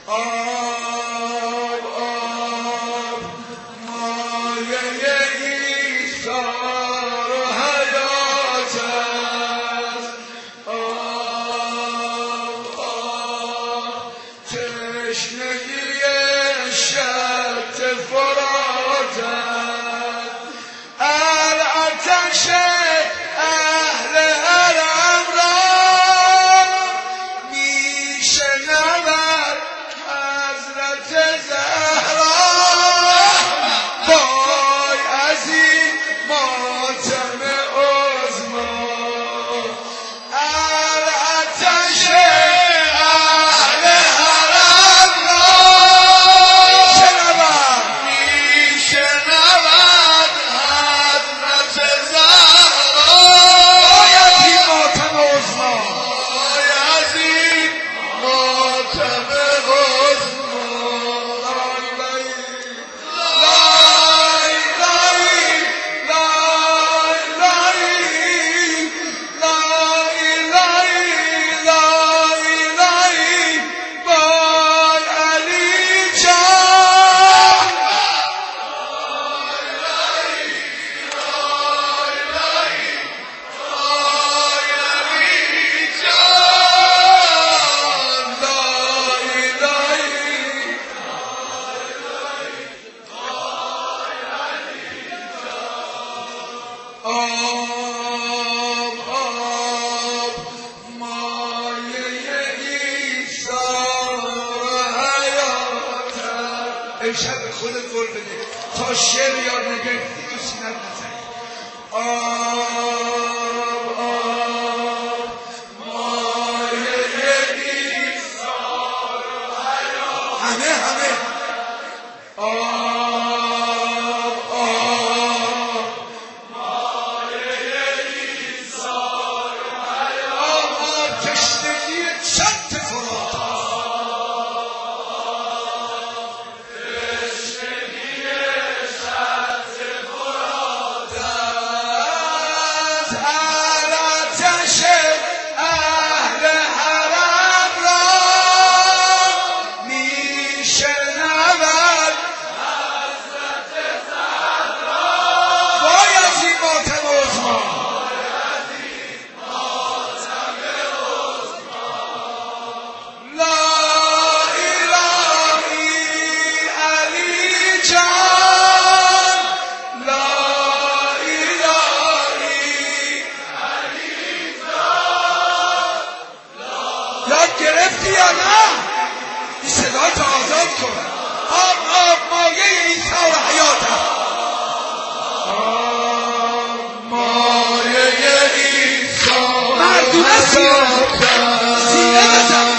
آب آب مایه ایثار و حیات است. آب آب تشنگی شط فرات است. العطش اهل حرم را میشنود حضرت زهرا. وای از این ماتم عظما، العطش اهل حرم را میشنود حضرت زهرا. وای از این ماتم عظما، وای از این ماتم عظما. آب آب مایه ایثار و حیات است. امشب به خودت قول بده تا شعر یاد نگرفتی تو سینت نزنی. آب آب مایه ایثار و حیات. همه آب تشنگی شط فرات است. تشنگی شط فرات است. العطش اهل حرم را میشنود حضرت زهرا. وای از این ماتم عظما، یاد گرفتی یا نه؟ این صدا تو آزاد کن. آب آب مایه ایثار و حیات است. آب مایه ایثار مردونه سینه بزن.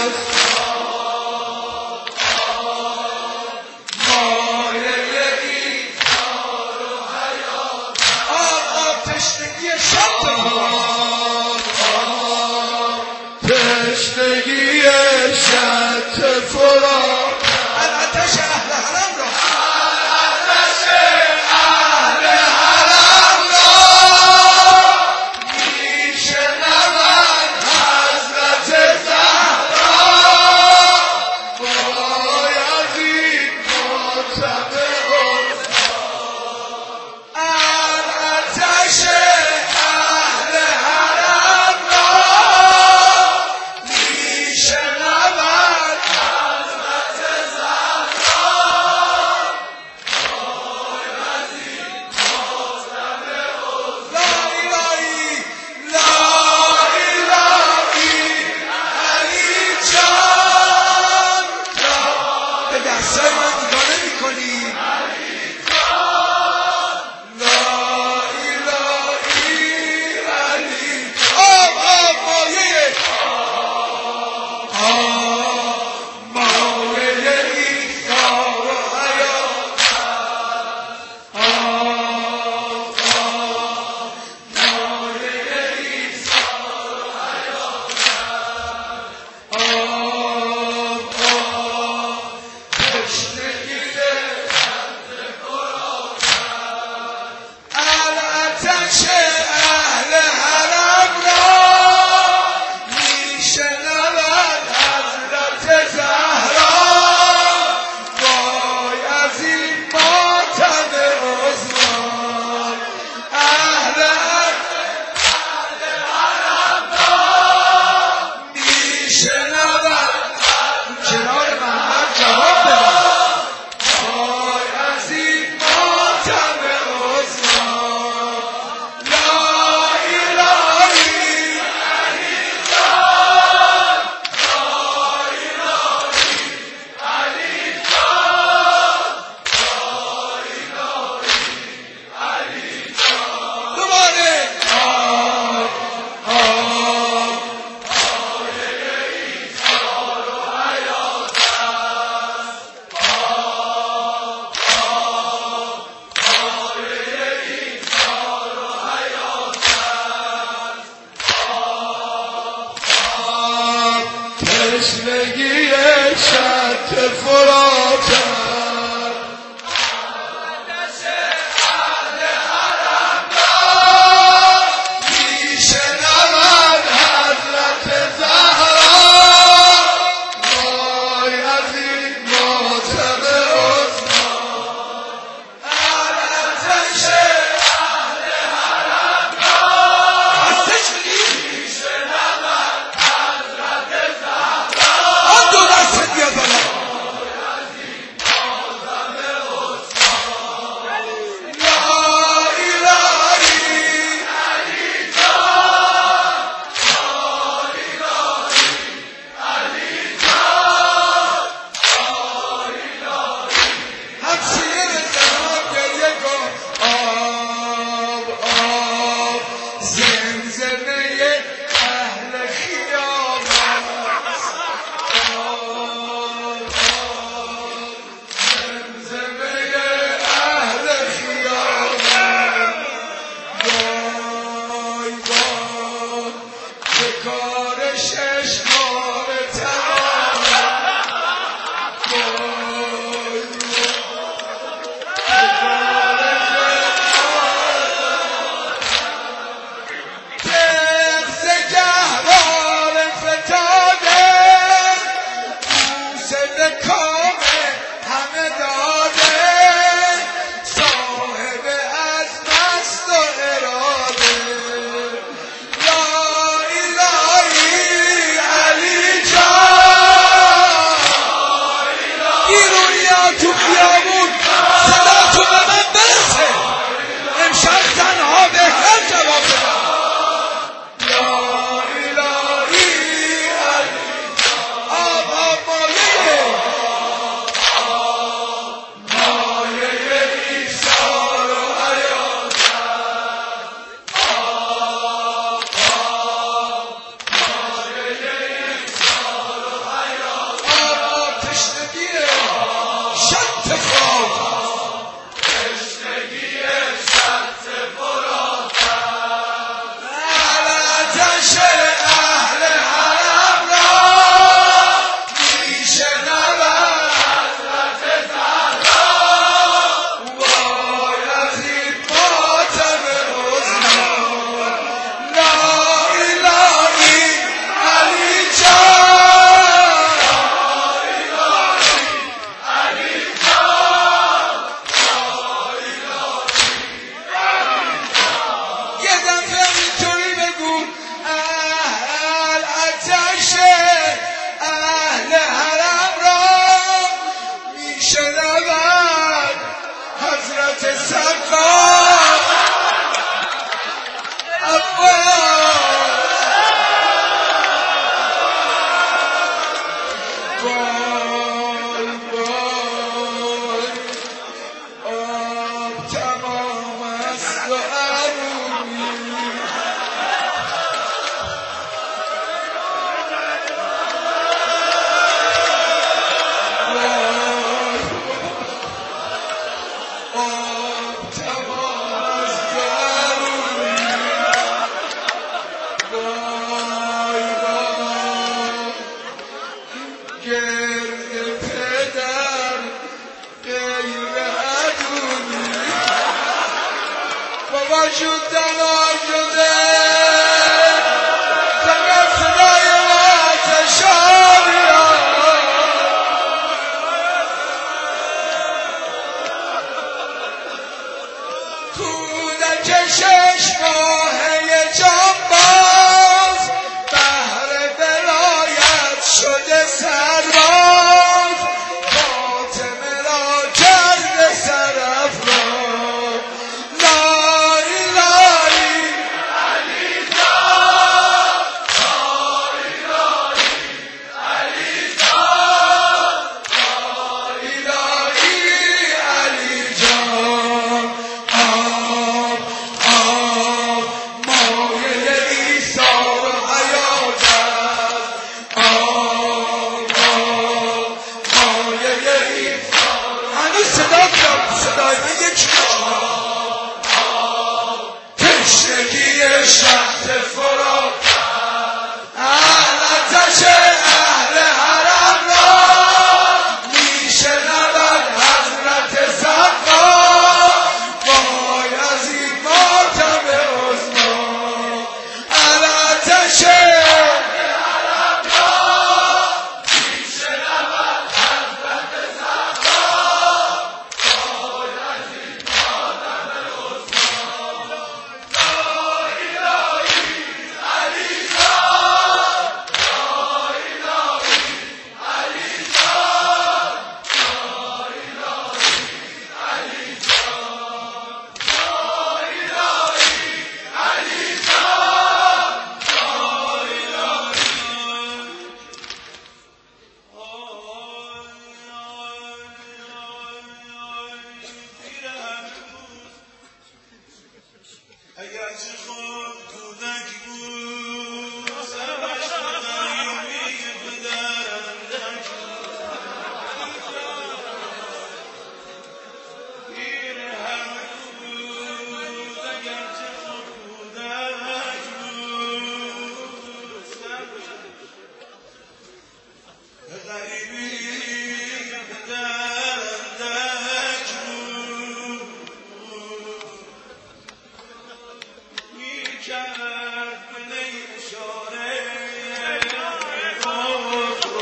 مایه ایثار و حیات. آب آب تشنگی شط فرات، تشنگی شط فرات. العطش اهل حرم را، العطش اهل حرم را میشنود حضرت زهرا. وای از این ماتم عظما، العطش اهل حرم را میشنود حضرت تشنگی شط فراتم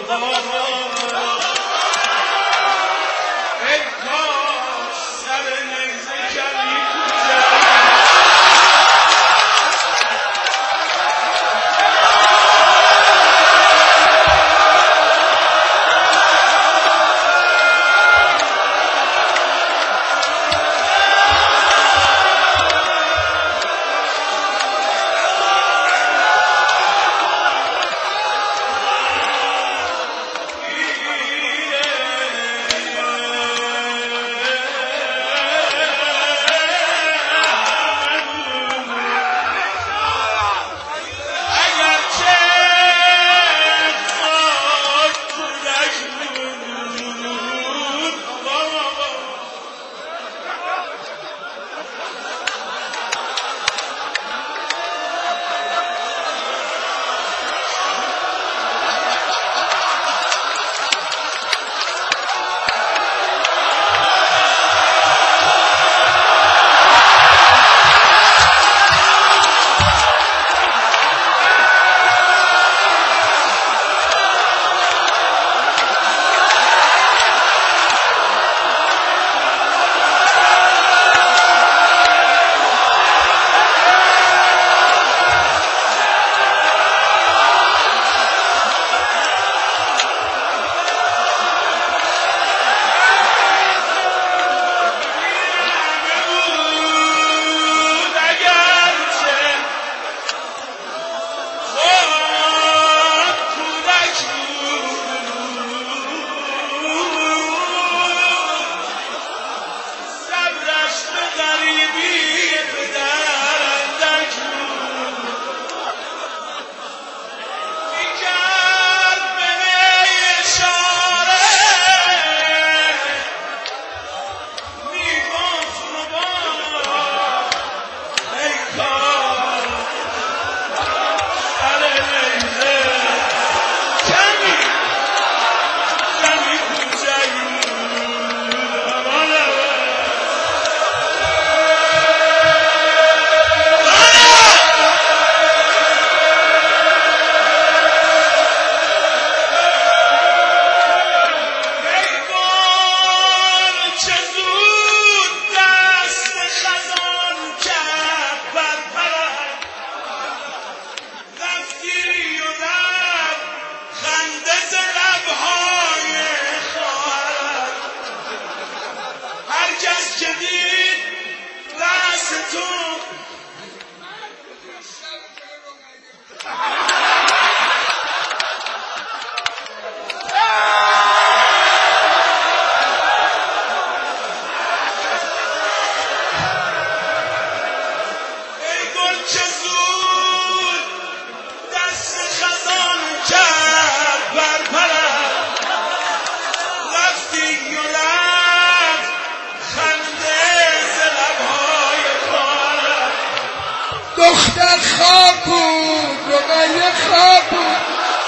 دختر خواب بود رقیه خواب بود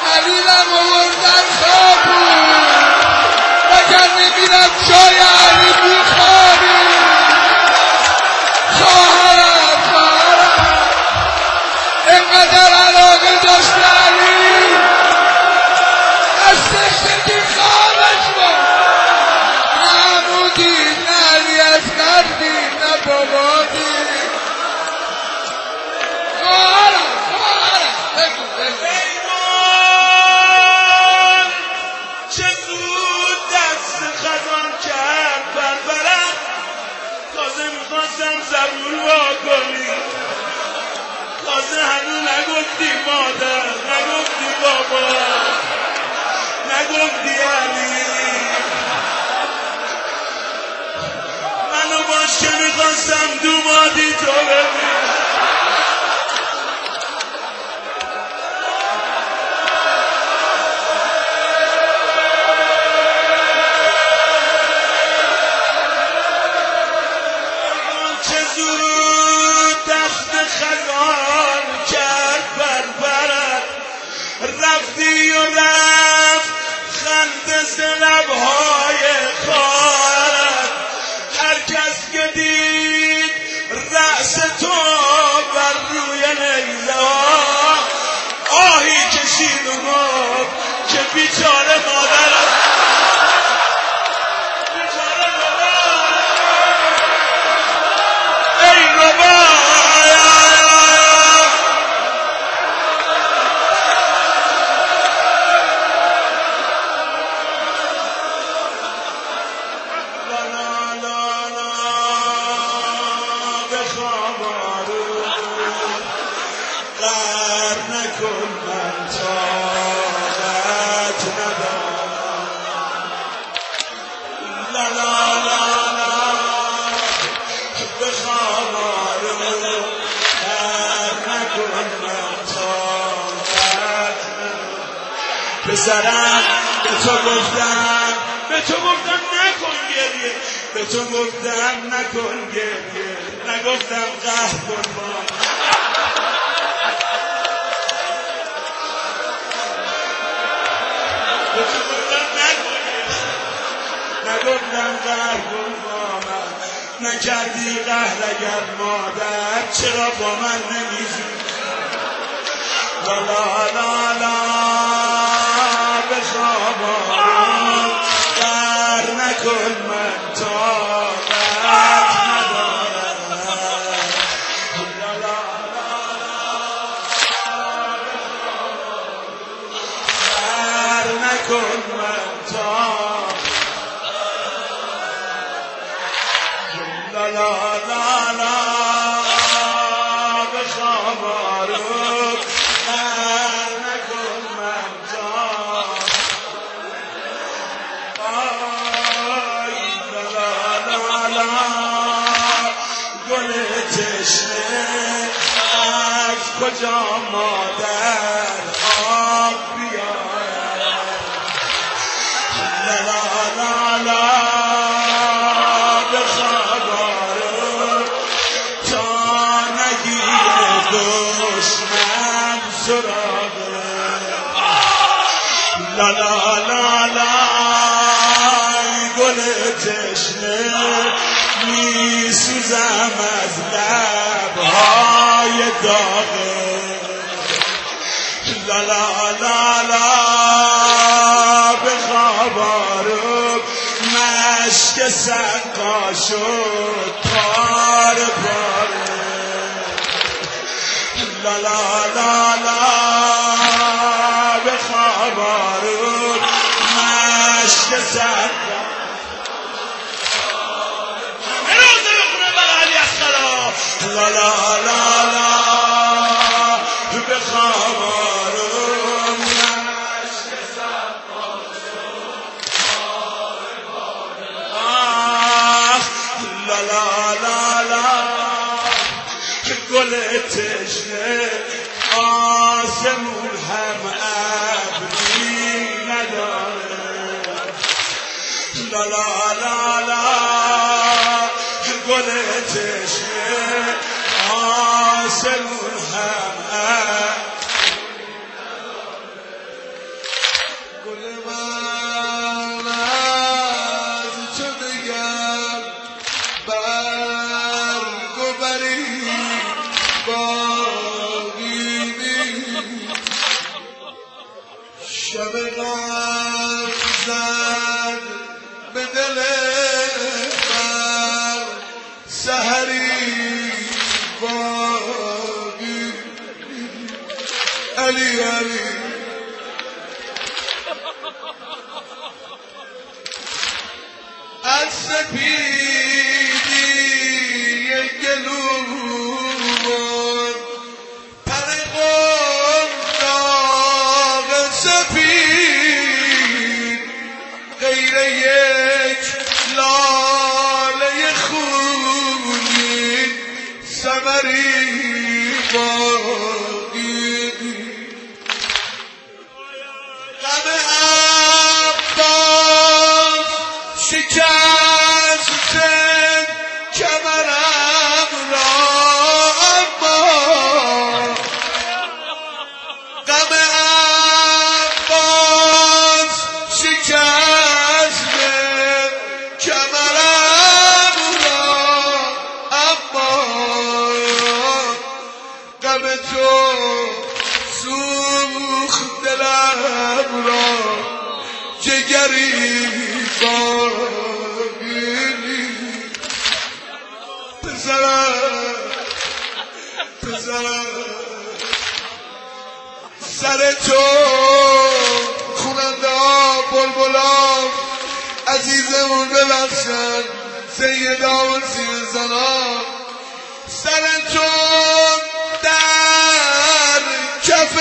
علیرم آوردن خواب بود مگر نمیرم جای علی بیخوابی خواهرم اینقدر علاقه داشت علی از سشتگی خوابش بود محمودی نه علی از قردی نه بابادی زبون واکنی تازه هنو نگفتی مادر نکن من طاقت ندارم لا لا لا لا بخواب آروم در نکن من طاقت ندارم پسرم به تو گفتم نکن گریه به تو گفتم نکن گریه نگفتم قهر کن با به تو گفتم نگفتم قهر کن با من نکردی قهر اگر مادر چرا با من نمیزی لا لا لا لا بخواب آروم قهر نکن من طاقت ندارم لا لا لا قهر نکن من طاقت لا لا لا لا بخواب آروم قهر نکن من طاقت گل تشنه از کجا مادر آب بیارد لا لا لا لا بخواب آروم تا نگیره دشمن سراغه لا لا لا لا گل تشنه می سوزم از لبهای داغه لا لا لا لا بخواب آروم مشک سقا شد پاره پاره لا لا لا لا بخواب آروم مشک سقا لا لا لا لا بخواب آروم مشک سقا لا لا لا لا گل تشنه آسمون هم ابری نداره لا لا لا لا گل تشنه آسمون هم گل من از تو بگم برگ و بری باقی شب غم زد به دل من سحری باقی علی علی از سپیدی گلومون پر قنداق سپید غیر یک لاله خونین ثمری باقی غم عباس شکست کمرم را اما غم عباس شکست کمرم را اما غم تو سوخت دلم را جگری باقی پسرم سر تو خوننده ها بلبلا عزیزمون ببخشن سیدا و سیرزنا سر تو در کف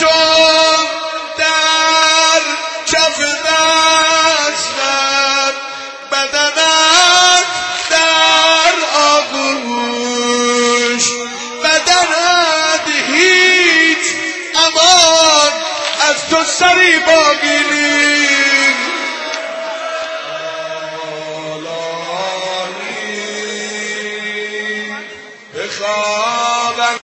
چون در کف دستم، بدنت در آغوش، بدنت هیچ امان از تو سری باقی